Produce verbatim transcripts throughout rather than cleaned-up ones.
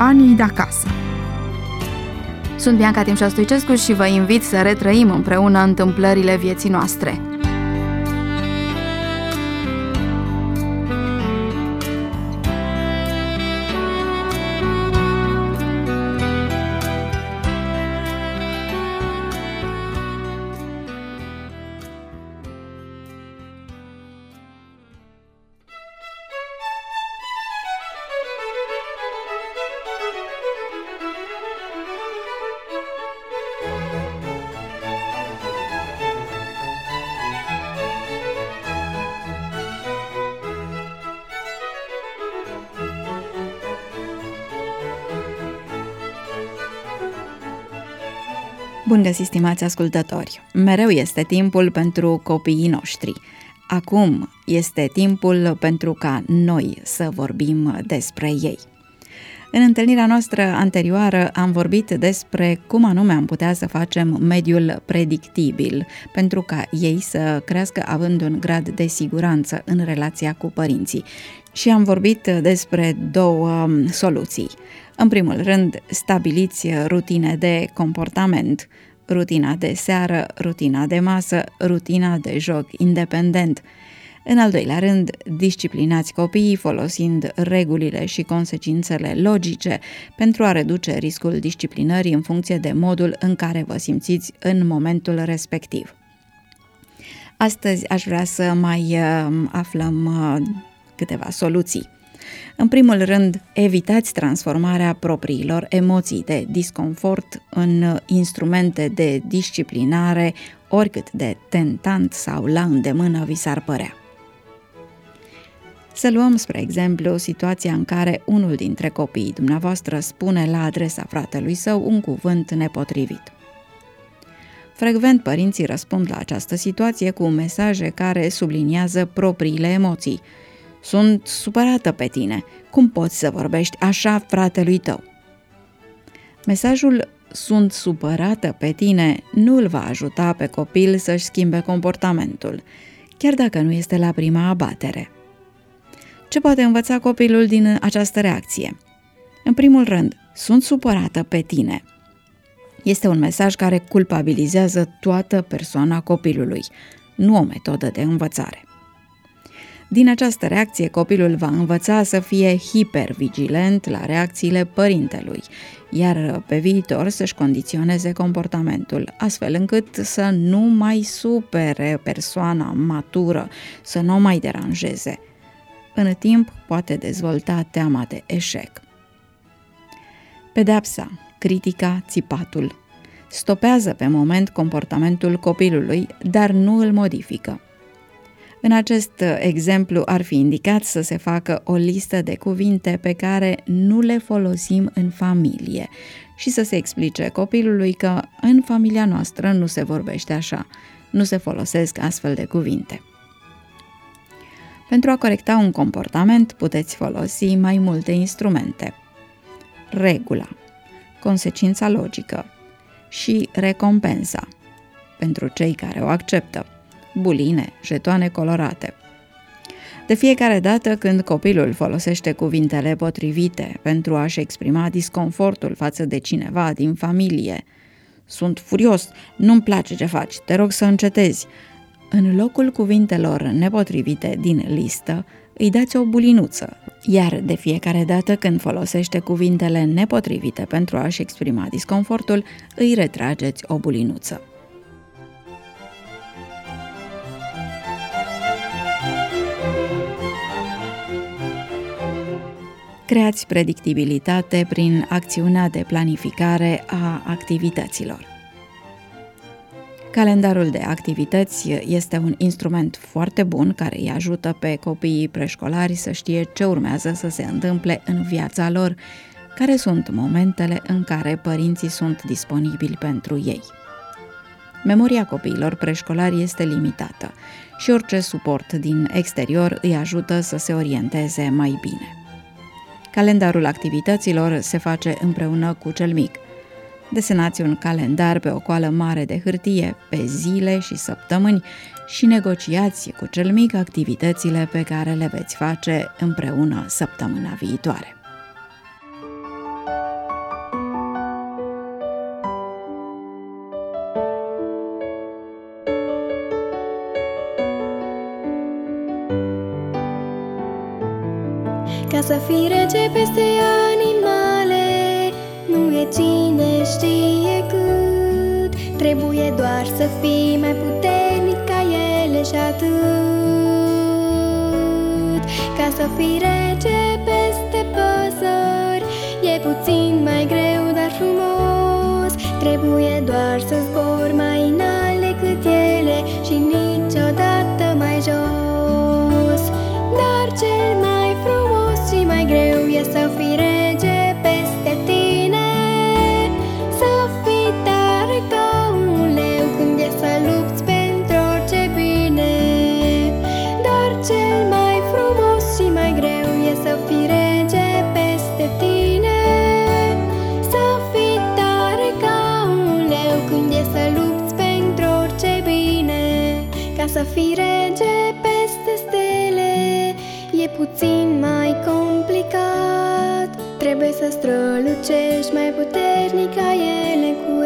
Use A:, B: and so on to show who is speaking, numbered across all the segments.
A: Anii de acasă. Sunt Bianca Timșa Stoicescu și vă invit să retrăim împreună întâmplările vieții noastre. Bun găsit, stimați ascultători! Mereu este timpul pentru copiii noștri. Acum este timpul pentru ca noi să vorbim despre ei. În întâlnirea noastră anterioară am vorbit despre cum anume am putea să facem mediul predictibil pentru ca ei să crească având un grad de siguranță în relația cu părinții. Și am vorbit despre două soluții. În primul rând, stabiliți rutine de comportament, rutina de seară, rutina de masă, rutina de joc independent. În al doilea rând, disciplinați copiii folosind regulile și consecințele logice pentru a reduce riscul disciplinării în funcție de modul în care vă simțiți în momentul respectiv. Astăzi aș vrea să mai aflăm câteva soluții. În primul rând, evitați transformarea propriilor emoții de disconfort în instrumente de disciplinare, oricât de tentant sau la îndemână vi s-ar părea. Să luăm, spre exemplu, situația în care unul dintre copiii dumneavoastră spune la adresa fratelui său un cuvânt nepotrivit. Frecvent, părinții răspund la această situație cu mesaje care subliniază propriile emoții. Sunt supărată pe tine. Cum poți să vorbești așa fratelui tău? Mesajul "sunt supărată pe tine" nu îl va ajuta pe copil să-și schimbe comportamentul, chiar dacă nu este la prima abatere. Ce poate învăța copilul din această reacție? În primul rând, "sunt supărată pe tine" este un mesaj care culpabilizează toată persoana copilului, nu o metodă de învățare. Din această reacție, copilul va învăța să fie hipervigilent la reacțiile părintelui, iar pe viitor să-și condiționeze comportamentul, astfel încât să nu mai supere persoana matură, să nu o mai deranjeze. În timp, poate dezvolta teama de eșec. Pedeapsa, critica, țipatul stopează pe moment comportamentul copilului, dar nu îl modifică. În acest exemplu ar fi indicat să se facă o listă de cuvinte pe care nu le folosim în familie și să se explice copilului că în familia noastră nu se vorbește așa, nu se folosesc astfel de cuvinte. Pentru a corecta un comportament puteți folosi mai multe instrumente. Regula, consecința logică și recompensa pentru cei care o acceptă. Buline, jetoane colorate. De fiecare dată când copilul folosește cuvintele potrivite pentru a-și exprima disconfortul față de cineva din familie, "sunt furios, nu-mi place ce faci, te rog să încetezi", în locul cuvintelor nepotrivite din listă, îi dați o bulinuță, iar de fiecare dată când folosește cuvintele nepotrivite pentru a-și exprima disconfortul, îi retrageți o bulinuță. Creați predictibilitate prin acțiunea de planificare a activităților. Calendarul de activități este un instrument foarte bun care îi ajută pe copiii preșcolari să știe ce urmează să se întâmple în viața lor, care sunt momentele în care părinții sunt disponibili pentru ei. Memoria copiilor preșcolari este limitată și orice suport din exterior îi ajută să se orienteze mai bine. Calendarul activităților se face împreună cu cel mic. Desenați un calendar pe o coală mare de hârtie, pe zile și săptămâni și negociați cu cel mic activitățile pe care le veți face împreună săptămâna viitoare.
B: Ca să fii rege peste animale, nu e cine știe cât. Trebuie doar să fii mai puternic ca ele și atât. Ca să fii rege peste păsări, e puțin mai greu, dar frumos. Trebuie doar să zbori mai înalt decât ele și niciodată mai jos. Dar cel mai frumos și mai greu e să fii rege peste tine. Să fii tare ca un leu când e să lupți pentru orice bine. Dar cel mai frumos și mai greu e să fii rege peste tine. Să fii tare ca un leu când e să lupți pentru orice bine. Ca să fii rege peste stele, e puțin mai complicat. Trebuie să strălucești mai puternic ca ele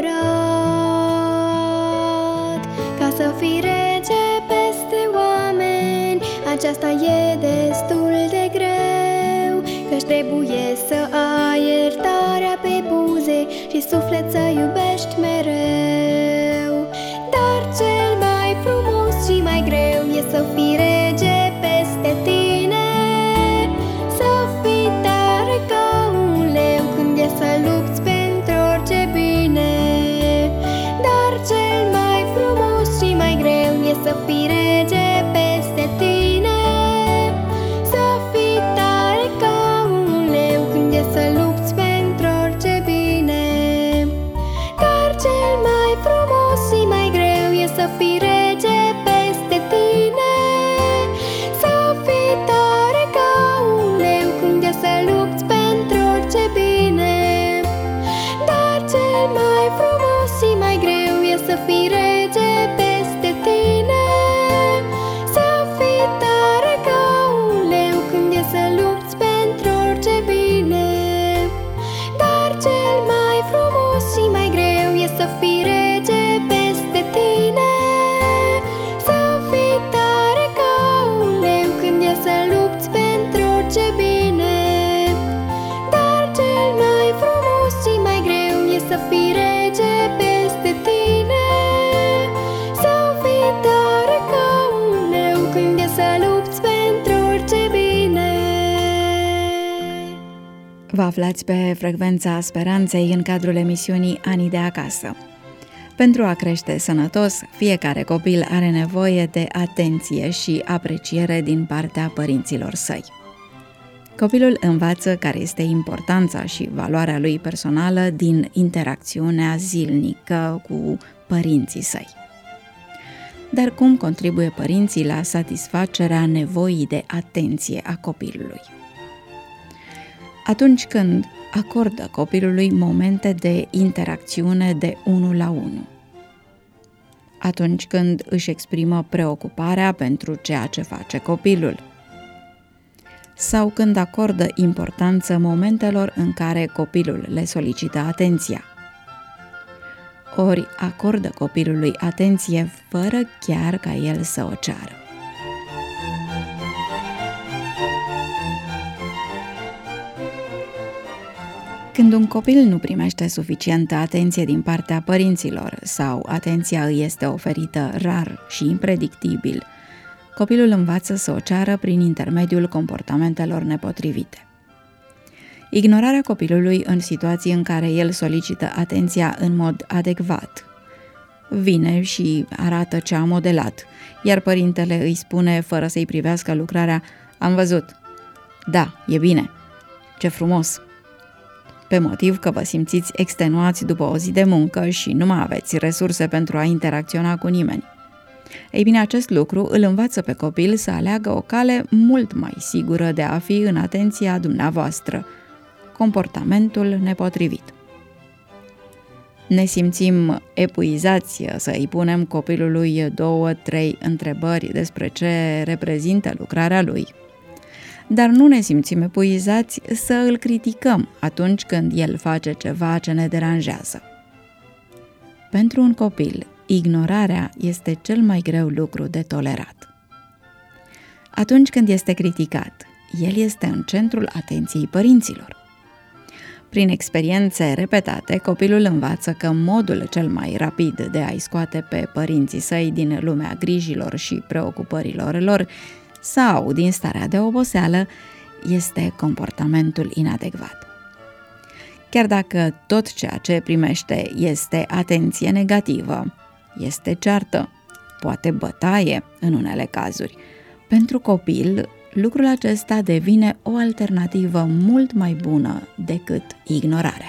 B: curat. Ca să fii rege peste oameni, aceasta e destul de greu, căci trebuie să ai iertarea pe buze și suflet să iubești mereu. Dar cel mai frumos și mai greu e să fii rege peste tine. Să fii tare ca un leu când e să lupți pentru orice bine. Dar cel mai frumos și mai greu e să fii rege peste tine. Să fii tare ca un leu când e să lupți pentru orice bine. Dar cel mai frumos și mai greu e să fii rege peste tine. Să fii tare ca un leu când e să lupți pentru orice bine. Dar cel mai frumos și mai greu e să fii rege peste tine. Să fii tare ca un leu când e să lupți pentru orice bine. Dar cel mai frumos și mai greu e să fii rege peste tine. Să fii tare ca un leu când e să lupți pentru orice bine. Dar cel mai frumos și mai greu e să fii rege peste tine. Să fii tare ca un leu când e să lupți pentru orice bine.
A: Vă aflați pe frecvența speranței în cadrul emisiunii Anii de acasă. Pentru a crește sănătos, fiecare copil are nevoie de atenție și apreciere din partea părinților săi. Copilul învață care este importanța și valoarea lui personală din interacțiunea zilnică cu părinții săi. Dar cum contribuie părinții la satisfacerea nevoii de atenție a copilului? Atunci când acordă copilului momente de interacțiune de unul la unul. Atunci când își exprimă preocuparea pentru ceea ce face copilul. Sau când acordă importanță momentelor în care copilul le solicită atenția. Ori acordă copilului atenție fără chiar ca el să o ceară. Când un copil nu primește suficientă atenție din partea părinților sau atenția îi este oferită rar și impredictibil, copilul învață să o ceară prin intermediul comportamentelor nepotrivite. Ignorarea copilului în situații în care el solicită atenția în mod adecvat. Vine și arată ce a modelat, iar părintele îi spune, fără să-i privească lucrarea, "Am văzut." "Da, e bine." "Ce frumos." Pe motiv că vă simțiți extenuați după o zi de muncă și nu mai aveți resurse pentru a interacționa cu nimeni. Ei bine, acest lucru îl învață pe copil să aleagă o cale mult mai sigură de a fi în atenția dumneavoastră, comportamentul nepotrivit. Ne simțim epuizați să îi punem copilului două, trei întrebări despre ce reprezintă lucrarea lui. Dar nu ne simțim epuizați să îl criticăm atunci când el face ceva ce ne deranjează. Pentru un copil, ignorarea este cel mai greu lucru de tolerat. Atunci când este criticat, el este în centrul atenției părinților. Prin experiențe repetate, copilul învață că modul cel mai rapid de a-i scoate pe părinții săi din lumea grijilor și preocupărilor lor sau din starea de oboseală este comportamentul inadecvat. Chiar dacă tot ceea ce primește este atenție negativă, este ceartă, poate bătaie în unele cazuri, pentru copil lucrul acesta devine o alternativă mult mai bună decât ignorarea.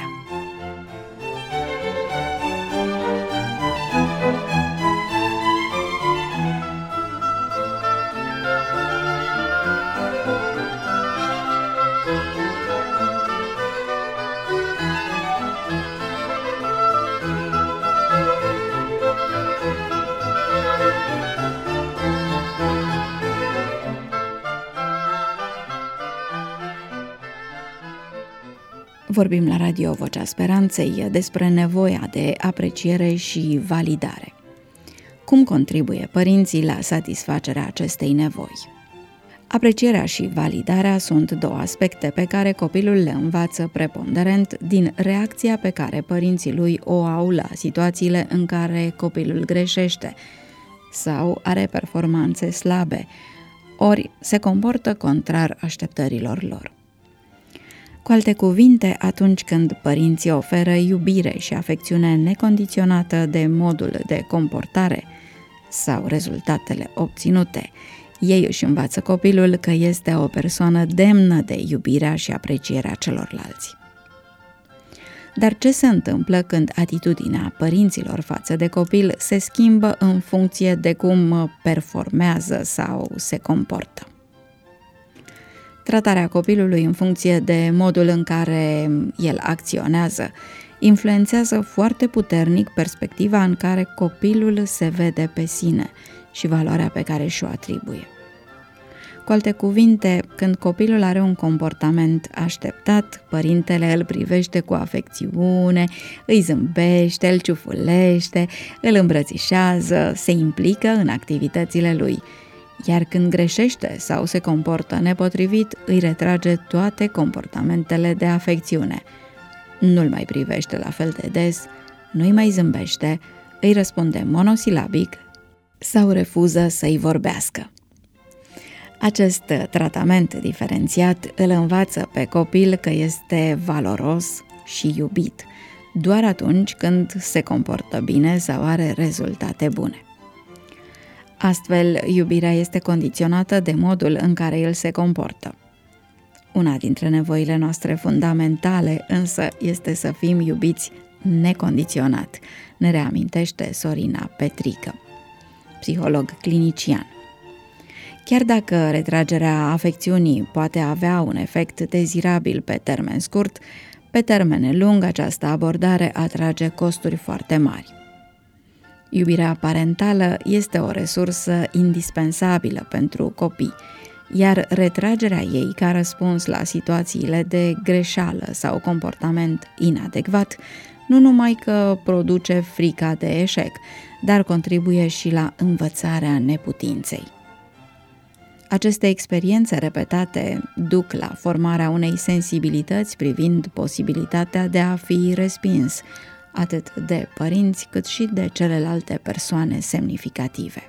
A: Vorbim la Radio Vocea Speranței despre nevoia de apreciere și validare. Cum contribuie părinții la satisfacerea acestei nevoi? Aprecierea și validarea sunt două aspecte pe care copilul le învață preponderent din reacția pe care părinții lui o au la situațiile în care copilul greșește sau are performanțe slabe, ori se comportă contrar așteptărilor lor. Cu alte cuvinte, atunci când părinții oferă iubire și afecțiune necondiționată de modul de comportare sau rezultatele obținute, ei își învață copilul că este o persoană demnă de iubirea și aprecierea celorlalți. Dar ce se întâmplă când atitudinea părinților față de copil se schimbă în funcție de cum performează sau se comportă? Tratarea copilului în funcție de modul în care el acționează influențează foarte puternic perspectiva în care copilul se vede pe sine și valoarea pe care și-o atribuie. Cu alte cuvinte, când copilul are un comportament așteptat, părintele îl privește cu afecțiune, îi zâmbește, îl ciufulește, îl îmbrățișează, se implică în activitățile lui, iar când greșește sau se comportă nepotrivit, îi retrage toate comportamentele de afecțiune. Nu-l mai privește la fel de des, nu-i mai zâmbește, îi răspunde monosilabic sau refuză să-i vorbească. Acest tratament diferențiat îl învață pe copil că este valoros și iubit, doar atunci când se comportă bine sau are rezultate bune. Astfel, iubirea este condiționată de modul în care el se comportă. Una dintre nevoile noastre fundamentale însă este să fim iubiți necondiționat, ne reamintește Sorina Petrică, psiholog clinician. Chiar dacă retragerea afecțiunii poate avea un efect dezirabil pe termen scurt, pe termen lung această abordare atrage costuri foarte mari. Iubirea parentală este o resursă indispensabilă pentru copii, iar retragerea ei ca răspuns la situațiile de greșeală sau comportament inadecvat nu numai că produce frica de eșec, dar contribuie și la învățarea neputinței. Aceste experiențe repetate duc la formarea unei sensibilități privind posibilitatea de a fi respins, atât de părinți cât și de celelalte persoane semnificative.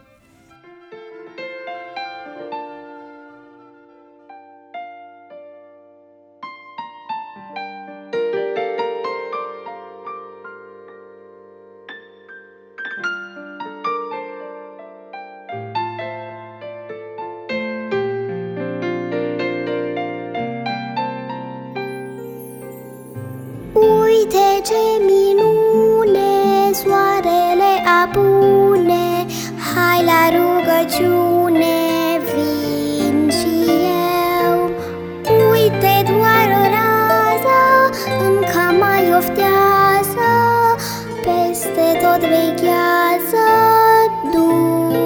B: Uite ce minune, soarele apune, hai la rugăciune, vin și eu. Uite doar o rază, încă mai oftează, peste tot veghează Dumnezeu.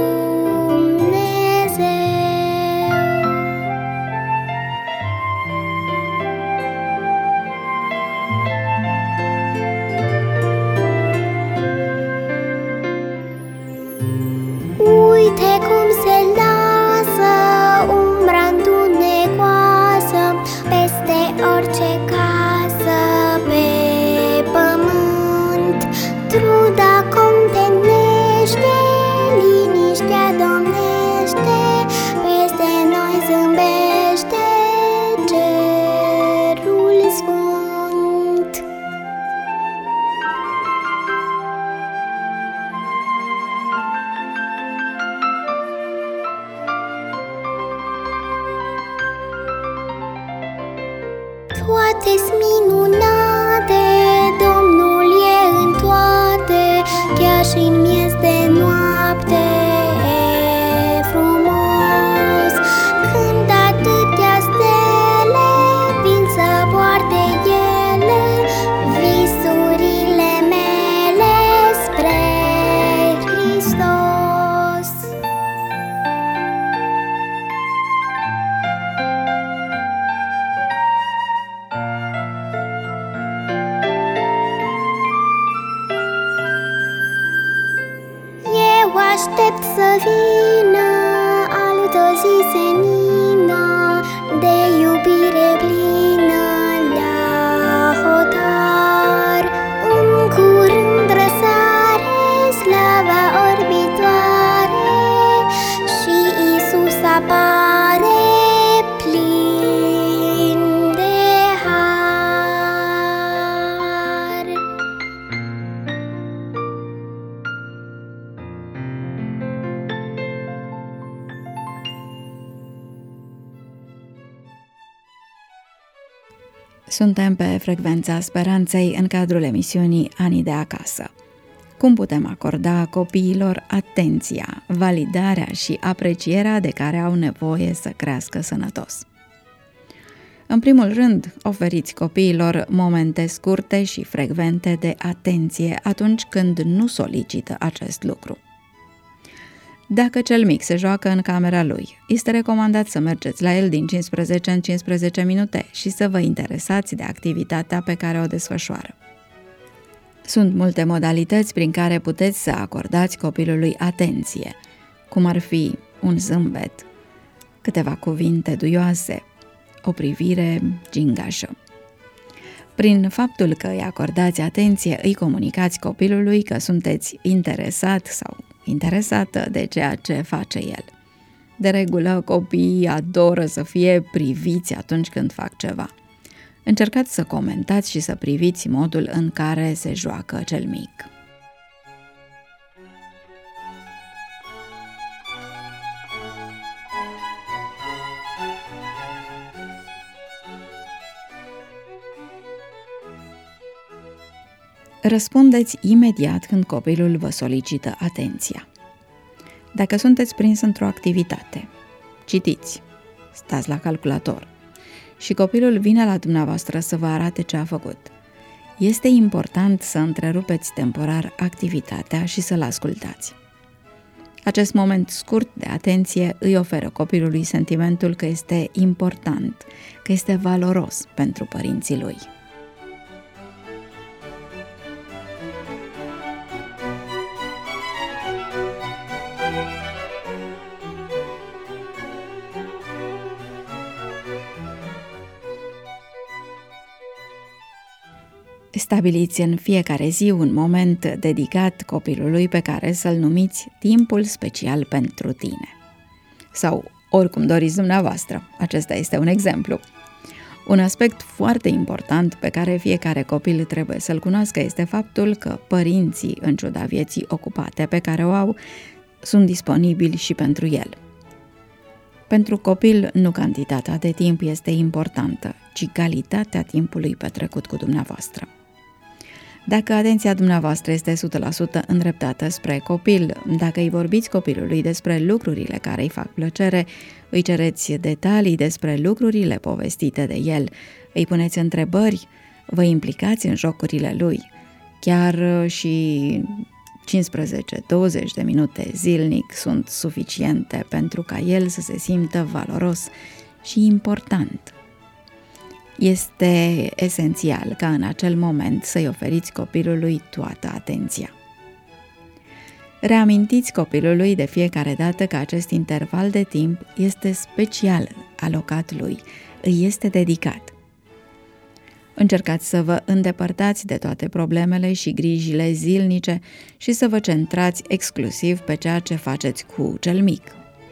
B: Uite cum se lasă umbra întunecoasă Toate-s minunate, Domnul e în toate, chiar și în miez de noapte e frumos. Când atâtea stele vin să poarte ele visurile mele spre Hristos. Eu aștept să vină altă zi senină, de iubire plină la hotar. În curând răsare slava orbitoare și Iisus apare plin de har.
A: Suntem pe frecvența speranței în cadrul emisiunii Anii de acasă. Cum putem acorda copiilor atenția, validarea și aprecierea de care au nevoie să crească sănătos? În primul rând, oferiți copiilor momente scurte și frecvente de atenție atunci când nu solicită acest lucru. Dacă cel mic se joacă în camera lui, este recomandat să mergeți la el din cincisprezece în cincisprezece minute și să vă interesați de activitatea pe care o desfășoară. Sunt multe modalități prin care puteți să acordați copilului atenție, cum ar fi un zâmbet, câteva cuvinte duioase, o privire gingașă. Prin faptul că îi acordați atenție, îi comunicați copilului că sunteți interesat sau interesată de ceea ce face el. De regulă, copiii adoră să fie priviți atunci când fac ceva. Încercați să comentați și să priviți modul în care se joacă cel mic. Răspundeți imediat când copilul vă solicită atenția. Dacă sunteți prins într-o activitate, citiți, stați la calculator și copilul vine la dumneavoastră să vă arate ce a făcut, este important să întrerupeți temporar activitatea și să-l ascultați. Acest moment scurt de atenție îi oferă copilului sentimentul că este important, că este valoros pentru părinții lui. Stabiliți în fiecare zi un moment dedicat copilului pe care să-l numiți timpul special pentru tine. Sau oricum doriți dumneavoastră, acesta este un exemplu. Un aspect foarte important pe care fiecare copil trebuie să-l cunoască este faptul că părinții, în ciuda vieții ocupate pe care o au, sunt disponibili și pentru el. Pentru copil, nu cantitatea de timp este importantă, ci calitatea timpului petrecut cu dumneavoastră. Dacă atenția dumneavoastră este o sută la sută îndreptată spre copil, dacă îi vorbiți copilului despre lucrurile care îi fac plăcere, îi cereți detalii despre lucrurile povestite de el, îi puneți întrebări, vă implicați în jocurile lui, chiar și cincisprezece douăzeci de minute zilnic sunt suficiente pentru ca el să se simtă valoros și important. Este esențial ca în acel moment să-i oferiți copilului toată atenția. Reamintiți copilului de fiecare dată că acest interval de timp este special alocat lui, îi este dedicat. Încercați să vă îndepărtați de toate problemele și grijile zilnice și să vă centrați exclusiv pe ceea ce faceți cu cel mic.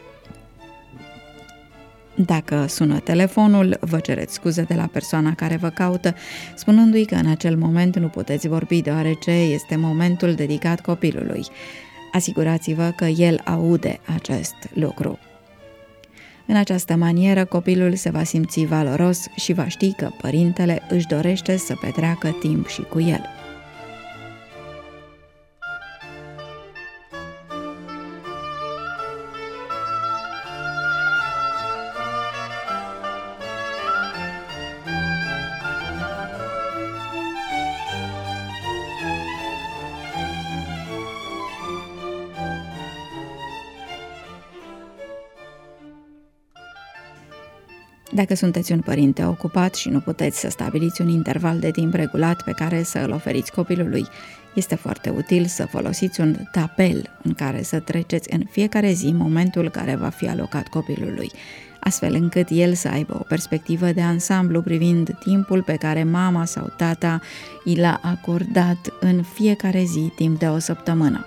A: Dacă sună telefonul, vă cereți scuze de la persoana care vă caută, spunându-i că în acel moment nu puteți vorbi deoarece este momentul dedicat copilului. Asigurați-vă că el aude acest lucru. În această manieră, copilul se va simți valoros și va ști că părintele își dorește să petreacă timp și cu el. Dacă sunteți un părinte ocupat și nu puteți să stabiliți un interval de timp regulat pe care să îl oferiți copilului, este foarte util să folosiți un tabel în care să treceți în fiecare zi momentul care va fi alocat copilului, astfel încât el să aibă o perspectivă de ansamblu privind timpul pe care mama sau tata i l-a acordat în fiecare zi timp de o săptămână.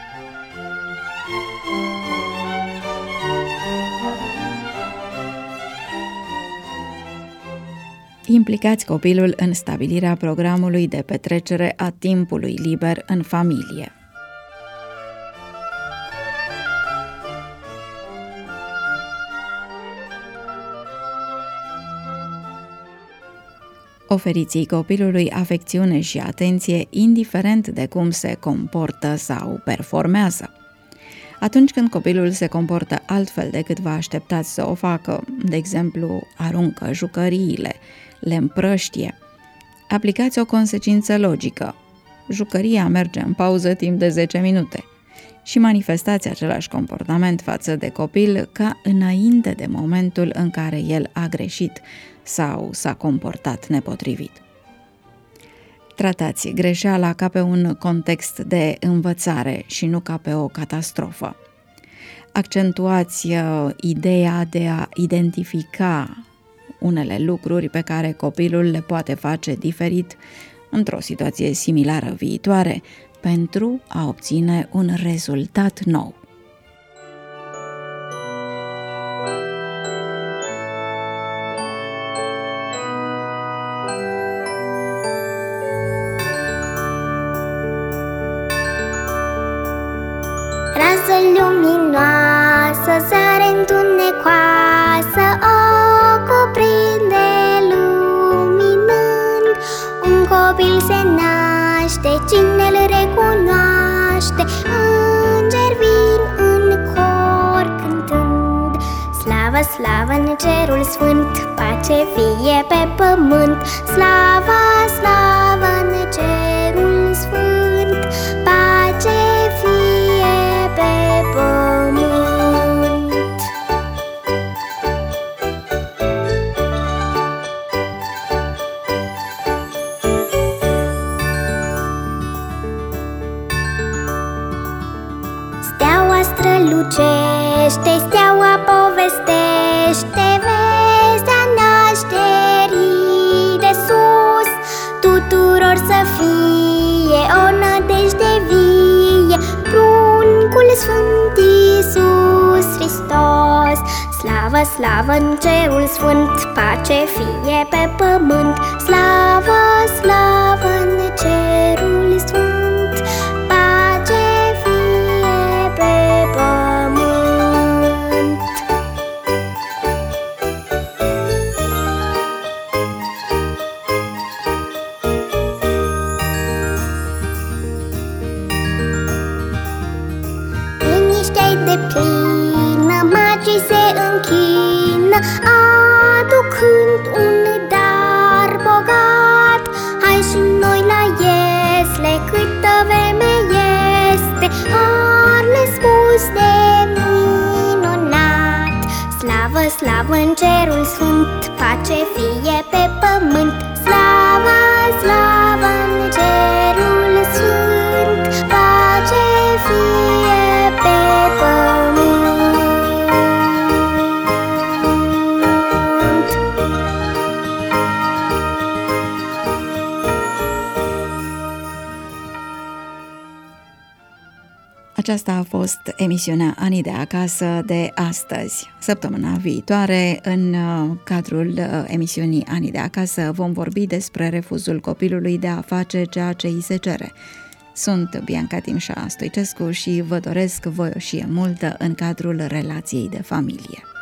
A: Implicați copilul în stabilirea programului de petrecere a timpului liber în familie. Oferiți copilului afecțiune și atenție indiferent de cum se comportă sau performează. Atunci când copilul se comportă altfel decât vă așteptați să o facă, de exemplu, aruncă jucăriile, le împrăștie, aplicați o consecință logică. Jucăria merge în pauză timp de zece minute și manifestați același comportament față de copil ca înainte de momentul în care el a greșit sau s-a comportat nepotrivit. Tratați greșeala ca pe un context de învățare și nu ca pe o catastrofă. Accentuați uh, ideea de a identifica unele lucruri pe care copilul le poate face diferit într-o situație similară viitoare pentru a obține un rezultat nou.
C: Rază luminoasă sare întunecoasă, o cuprinde luminând. Un copil se naște, cine-l recunoaște? Îngeri vin în cor cântând. Slavă, slavă în cerul sfânt, pace fie pe pământ. Slavă, slavă în cerul sfânt, pace fie pe pământ. Steaua strălucește, steaua povestește vestea nașterii de sus. Tuturor să fie o nădejde vie, pruncul Sfânt Iisus Hristos. Slavă, slavă în cerul sfânt, pace fie pe pământ. Slavă, slavă în cerul sfânt, pace fie pe pământ. Liniștea-i deplină, magii se închină, aducând un dar bogat. Hai și noi la iesle, câtă vreme este har nespus de minunat. Slavă, slavă în cerul sfânt, pace fie pe pământ. Slavă, slavă în cerul sfânt, pace fie pe pământ.
A: Aceasta a fost emisiunea Anii de acasă de astăzi. Săptămâna viitoare, în cadrul emisiunii Anii de acasă, vom vorbi despre refuzul copilului de a face ceea ce îi se cere. Sunt Bianca Timșa Stoicescu și vă doresc voioșie multă în cadrul relației de familie.